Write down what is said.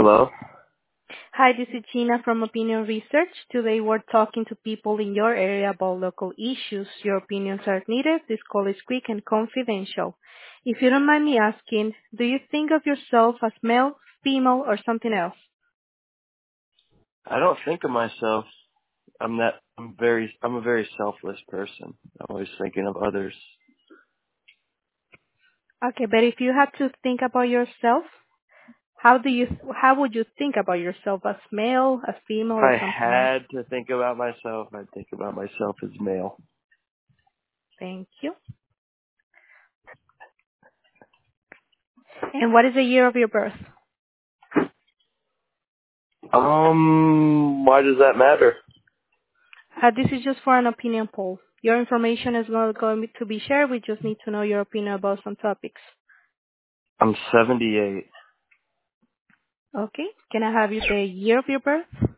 Hello? Hi, this is Gina from Opinion Research. Today we're talking to people in your area about local issues. Your opinions are needed. This call is quick and confidential. If you don't mind me asking, do you think of yourself as male, female, or something else? I don't think of myself. I'm a very selfless person. I'm always thinking of others. Okay, but if you had to think about yourself, how would you think about yourself as male, as female, If or I something else? had to think about myself, I'd think about myself as male. Thank you. And what is the year of your birth? Why does that matter? This is just for an opinion poll. Your information is not going to be shared. We just need to know your opinion about some topics. I'm 78. Okay. Can I have you the year of your birth?